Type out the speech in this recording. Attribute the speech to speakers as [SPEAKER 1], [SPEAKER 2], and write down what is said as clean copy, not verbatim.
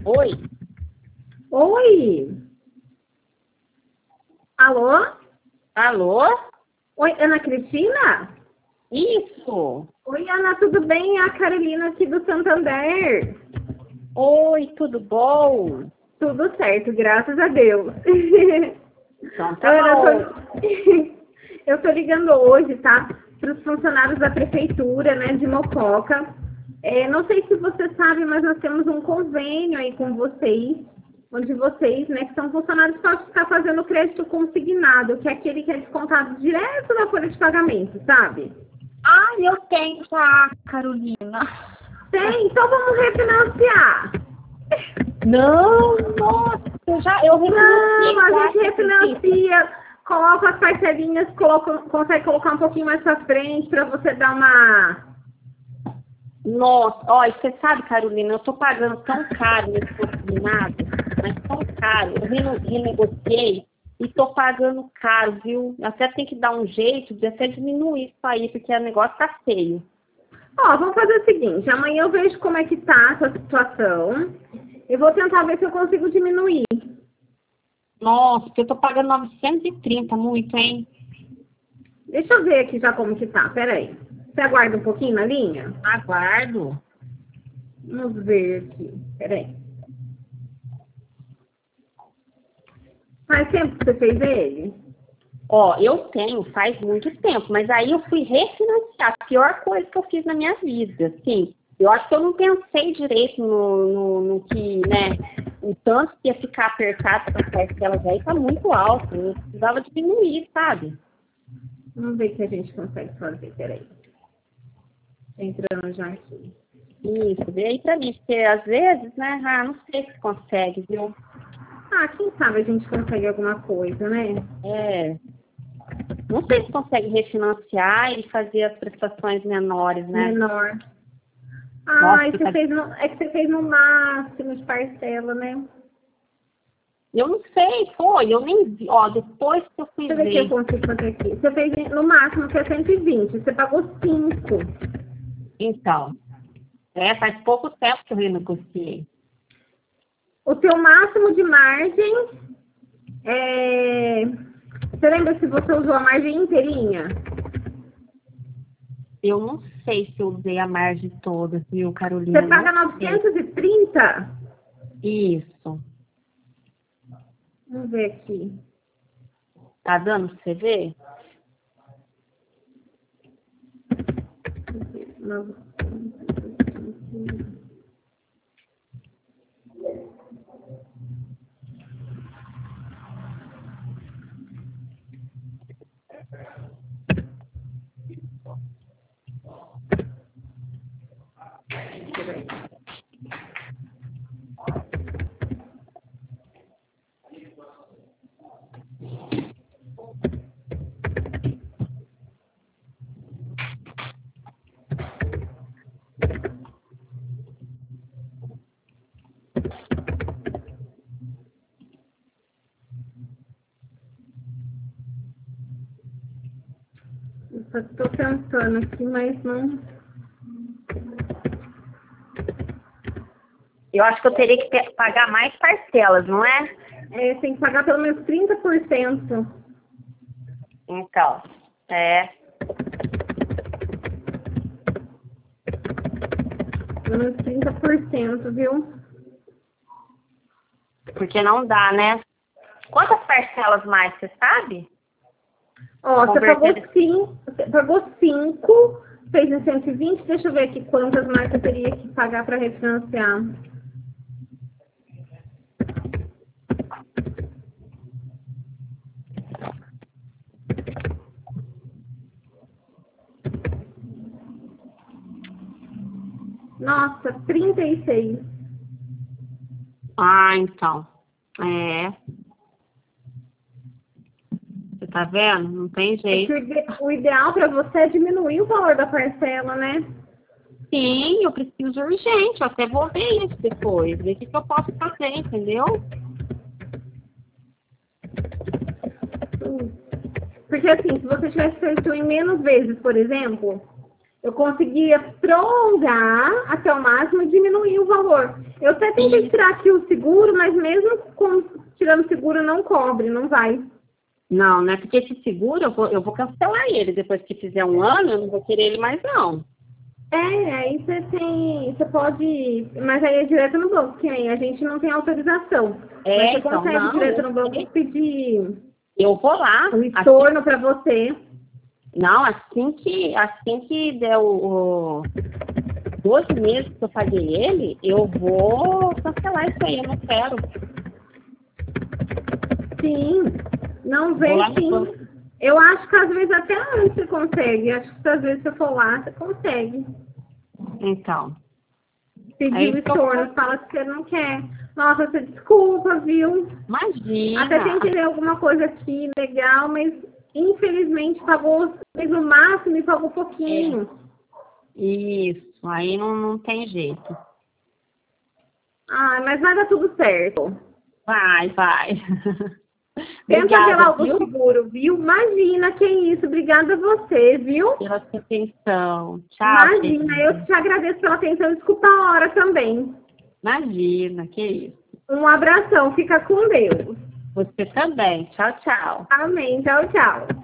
[SPEAKER 1] Oi?
[SPEAKER 2] Oi? Alô?
[SPEAKER 1] Alô?
[SPEAKER 2] Oi, Ana Cristina?
[SPEAKER 1] Isso.
[SPEAKER 2] Oi, Ana, tudo bem? É a Carolina aqui do Santander.
[SPEAKER 1] Oi, tudo bom?
[SPEAKER 2] Tudo certo, graças a Deus.
[SPEAKER 1] Então tá
[SPEAKER 2] Ana,
[SPEAKER 1] bom.
[SPEAKER 2] eu tô ligando hoje, tá? Para os funcionários da prefeitura, né, de Mococa. Não sei se você sabe, mas nós temos um convênio aí com vocês, onde vocês, né, que são funcionários, podem ficar fazendo crédito consignado, que é aquele que é descontado direto da folha de pagamento, sabe?
[SPEAKER 1] Ah, eu tenho já, Carolina.
[SPEAKER 2] Tem, então vamos refinanciar.
[SPEAKER 1] Não, nossa, eu refinanciei.
[SPEAKER 2] Não, a gente refinancia, coloca as parcelinhas, consegue colocar um pouquinho mais pra frente para você dar uma...
[SPEAKER 1] Nossa, olha, você sabe, Carolina, eu tô pagando tão caro nesse consignado, mas tão caro. Eu renegociei e tô pagando caro, viu? Até tem que dar um jeito de até diminuir isso aí, porque o negócio tá feio.
[SPEAKER 2] Ó, vamos fazer o seguinte, amanhã eu vejo como é que tá essa situação e vou tentar ver se eu consigo diminuir.
[SPEAKER 1] Nossa, porque eu tô pagando 930, muito, hein?
[SPEAKER 2] Deixa eu ver aqui já como que tá, peraí. Você aguarda um pouquinho na linha?
[SPEAKER 1] Aguardo.
[SPEAKER 2] Vamos ver aqui, peraí. Faz tempo que você fez ele?
[SPEAKER 1] Ó, eu tenho faz muito tempo, mas aí eu fui refinanciar. A pior coisa que eu fiz na minha vida, assim. Eu acho que eu não pensei direito no que, né, o tanto que ia ficar apertado essa parcelas aí tá muito alto. Eu precisava diminuir, sabe?
[SPEAKER 2] Vamos ver o que a gente consegue fazer, peraí. Tô entrando já aqui.
[SPEAKER 1] Isso, vê aí pra mim, porque às vezes, né, não sei se consegue, viu?
[SPEAKER 2] Ah, quem sabe a gente consegue alguma coisa, né?
[SPEAKER 1] É, não sei se consegue refinanciar e fazer as prestações menores, né?
[SPEAKER 2] Menor.
[SPEAKER 1] Nossa,
[SPEAKER 2] Ah,
[SPEAKER 1] fica...
[SPEAKER 2] é que você fez no máximo de parcela, né?
[SPEAKER 1] Eu não sei, foi, eu nem vi. Ó, depois que eu fui
[SPEAKER 2] Deixa eu ver o que eu
[SPEAKER 1] ver.
[SPEAKER 2] consigo fazer aqui. Você fez no máximo que é 120, você pagou 5.
[SPEAKER 1] Então, faz pouco tempo que eu renegociei.
[SPEAKER 2] O teu máximo de margem é... Você lembra se você usou a margem inteirinha?
[SPEAKER 1] Eu não sei se eu usei a margem toda, viu, Carolina?
[SPEAKER 2] Você paga
[SPEAKER 1] Não sei.
[SPEAKER 2] 930?
[SPEAKER 1] Isso.
[SPEAKER 2] Vamos ver aqui.
[SPEAKER 1] Tá dando pra você ver?
[SPEAKER 2] Estou tentando aqui, mas não...
[SPEAKER 1] Eu acho que eu teria que pagar mais parcelas, não é?
[SPEAKER 2] Tem que pagar pelo menos 30%.
[SPEAKER 1] Então,
[SPEAKER 2] Pelo menos 30%, viu?
[SPEAKER 1] porque não dá, né? Quantas parcelas mais, você sabe?
[SPEAKER 2] Ó,
[SPEAKER 1] Converter...
[SPEAKER 2] você pagou 5, fez em 120, deixa eu ver aqui quantas mais eu teria que pagar para refinanciar. Nossa, 36.
[SPEAKER 1] Ah, então. Você tá vendo? Não tem
[SPEAKER 2] É
[SPEAKER 1] jeito.
[SPEAKER 2] que o ideal para você é diminuir o valor da parcela, né?
[SPEAKER 1] Sim, eu preciso urgente. Eu até vou ver isso depois. Ver o que eu posso fazer, entendeu?
[SPEAKER 2] Porque assim, se você tivesse feito em menos vezes, por exemplo, eu conseguia prolongar até o máximo e diminuir o valor. Eu até tentei tirar aqui o seguro, mas mesmo tirando o seguro não cobre, não vai.
[SPEAKER 1] Não, né? Porque esse seguro eu vou cancelar ele. Depois que fizer um ano, eu não vou querer ele mais, não.
[SPEAKER 2] Aí você pode, mas aí é direto no banco, que aí a gente não tem autorização. Mas você
[SPEAKER 1] Então,
[SPEAKER 2] consegue
[SPEAKER 1] não.
[SPEAKER 2] direto no banco pedir
[SPEAKER 1] Eu vou lá.
[SPEAKER 2] o estorno para você.
[SPEAKER 1] Não, assim que der o 12 meses que eu paguei ele, eu vou cancelar isso aí, eu não quero.
[SPEAKER 2] Sim, não vem sim. Eu acho que às vezes até antes você consegue. Acho que às vezes você for lá, você consegue.
[SPEAKER 1] Então.
[SPEAKER 2] Pedir o estorno, fala que você não quer. Nossa, você desculpa, viu?
[SPEAKER 1] Imagina.
[SPEAKER 2] Até tentei ver alguma coisa aqui legal, mas infelizmente pagou, fez o máximo e pagou pouquinho.
[SPEAKER 1] Isso, aí não tem jeito.
[SPEAKER 2] Mas vai dar tudo certo.
[SPEAKER 1] Vai.
[SPEAKER 2] Tenta
[SPEAKER 1] Obrigada,
[SPEAKER 2] ver lá o
[SPEAKER 1] viu?
[SPEAKER 2] seguro, viu? Imagina, que isso. Obrigada a você, viu?
[SPEAKER 1] Pela sua atenção. Tchau.
[SPEAKER 2] Imagina, eu te agradeço pela atenção. Desculpa a hora também.
[SPEAKER 1] Imagina, que isso.
[SPEAKER 2] Um abração. Fica com Deus.
[SPEAKER 1] Você também. Tchau, tchau.
[SPEAKER 2] Amém. Tchau, tchau.